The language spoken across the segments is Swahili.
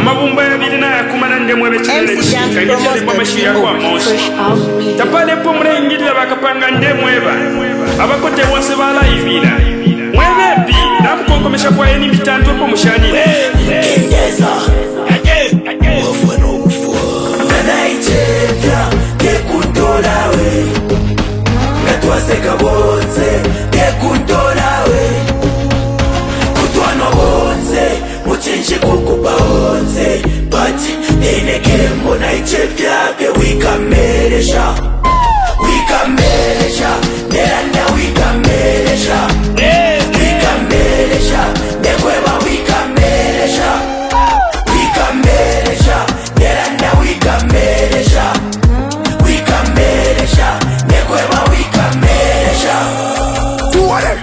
amabumba yabirina yakumana ndemwe bekirele chika ngefyale bamashira kwa moshi tapale pomre ngirira bakapanga ndemweba abakote wase balayivira mwebebi namukonkomesha kwa yeni mitanto po mushanire Kendeza wafano kufua Nanaichevya kekundolawe Ngatwaseka bonze kekundolawe Kutwano bonze muchinji kukupa bonze But nenekembo naichevya ke wikamelesha Wikamelesha Neranda wikamelesha Wikamelesha Nekweba wikamelesha Wikamelesha Neranda wikamelesha Wikamelesha Nekweba wikamelesha Tuwale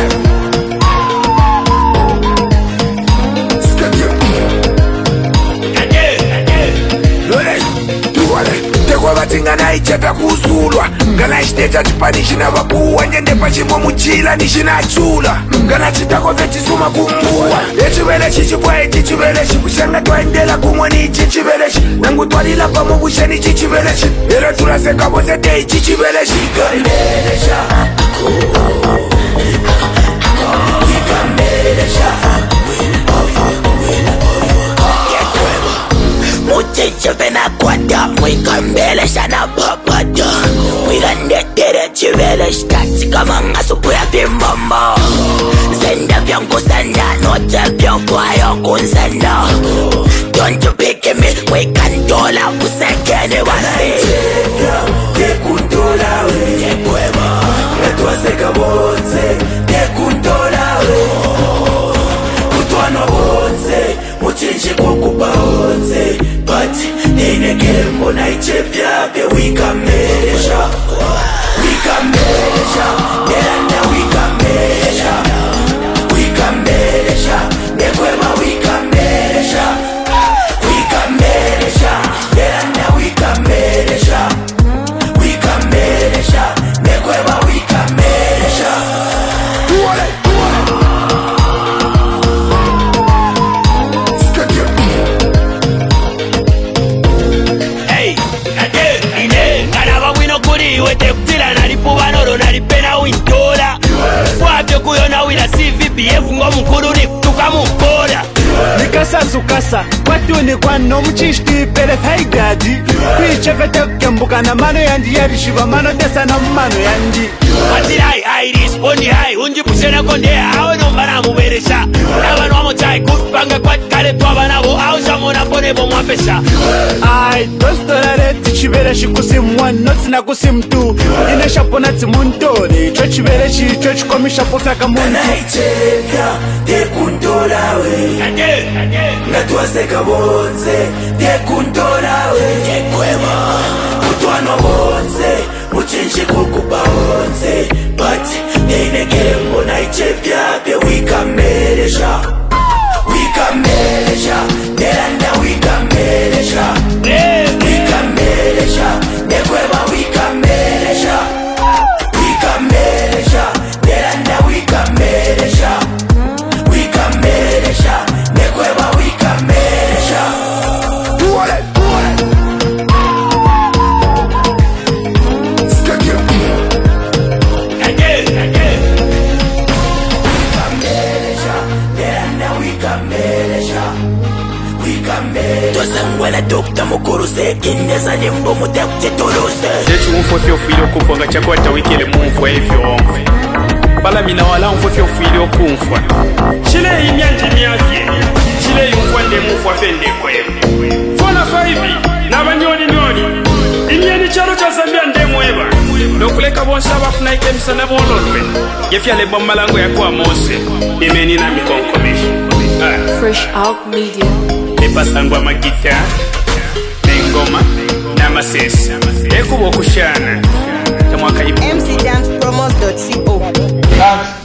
Tinga ichata kusulwa ngana chiteta chipanishi na vakuwa nyende pachimwe muchila nishinachula ngana chitako vechisuma kumbuwa echivelechi chipwaechi chivelechi kushanga twaendela kumwe nichi chivelechi nangu twalila pamo kusheni chichivelechi ero tulaseka vose teichi chivelechi Wikamelesha Wikamelesha Muchinche vena kwada Mwikambelesha na papata Mwigandetere chiveleshi Kati kama ngasupu ya pimbamba Zenda vyangu senda Note vyankwayo kunsenda Don't you pick me Mwikandola kusekene wasi Kekundola we Kekwema Netwaseka bonze Kekundola we Kutwano bonze Muchinche kukupa bonze But nenekembo naichevya ke wikamelesha Wikamelesha Neranda wikamelesha Wikamelesha Nekwema wikamelesha Wikamelesha Neranda wikamelesha Wikamelesha Nekwema wikamelesha Wete kutila nalipubanono nalipena wintola Wabyo kuyona wina CVPF ngo mkuru ni kutuka mkola Nikasa zukasa Watu ni kwano mchishti pele faigadi Kuichefete kembuka na mano yandi Yarishiva mano tesa na mano yandi Matirai I respondi hai Unji pushena konde Awe nombana muberesha Nabano wamo chai kupanga kwa kare tuwa nabo Awe shamona pone bo mwapesha Ai, dostorare tichiveleshi kusimwa Noti na kusimtu Inesha pona timuntore Cho chiveleshi cho chikomisha pofaka muntu Nanaichevya tekundola we Natwaseka bonze tekundola we Kekwema Kutwano bonze Muchinshi kukupa bonze But nenekembo naichevya ke wikamelesha Wikamelesha Neranda wikamelesha Wikamelesha Nekweba wikamelesha Wikamelesha Neranda wikamelesha Wikamelesha Nekweba wikamelesha Tuwale Twasangwela dokta mukuru sekindeza nimbo mutekute tuluse Jechi umfofyo fili okufwa nga chakwata wikile mumfwa evyo omfe Pala mina wala umfofyo fili okumfwa Chile imyanji myafye Chile yumfwa nde mufwa fende kwewe Fona faibi Nabanyoni nyoni Imyeni chalo cha Zambia nde mweba Nokuleka bonsa wafuna ikemisa na bololwe Gefyale bombalango ya kwa mose Imeni na mikonkomeshi Fresh Out Media Epasangwa magita Nengoma Namasesa Ekubo kushana Tamwaka mcdancepromos.co